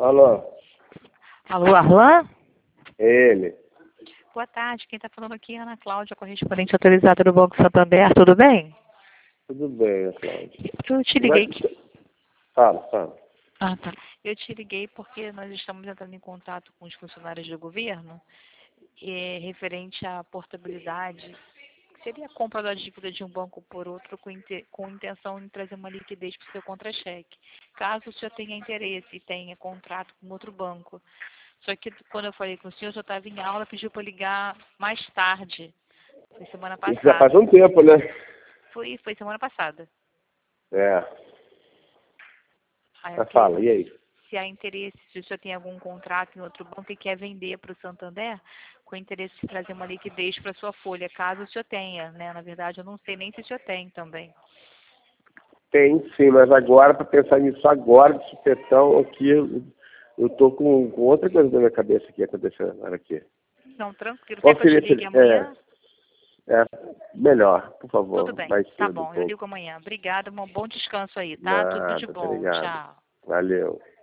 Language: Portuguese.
Alô? Alô, Arlan? Ele. Boa tarde, quem está falando aqui é Ana Cláudia, correspondente autorizada do Banco Santander, tudo bem? Tudo bem, Cláudia. Eu te liguei. Fala. Ah, tá. Eu te liguei porque nós estamos entrando em contato com os funcionários do governo referente à portabilidade. Seria a compra da dívida de um banco por outro com intenção de trazer uma liquidez para o seu contra-cheque. Caso o senhor tenha interesse e tenha contrato com outro banco. Só que quando eu falei com o senhor estava em aula, pediu para ligar mais tarde. Foi semana Isso já faz passada. um tempo, né? Foi semana passada. É. Aí eu Mas fala, queria e aí? se há interesse, se o senhor tem algum contrato em outro banco e quer vender para o Santander, com interesse de trazer uma liquidez para a sua folha, caso o senhor tenha, né? Na verdade, eu não sei nem se o senhor tem também. Tem sim, mas agora, para pensar nisso agora, de supetão, aqui, eu tô com outra coisa na minha cabeça aqui acontecendo agora aqui. Não, tranquilo. Qual Quer que eu te seria, ligue amanhã? melhor, por Tudo favor, bem. mais Tá cedo um bom, eu pouco. ligo amanhã. Obrigada, um bom descanso aí, tá? Tudo de Nada, tá bom. ligado. Tchau. Valeu.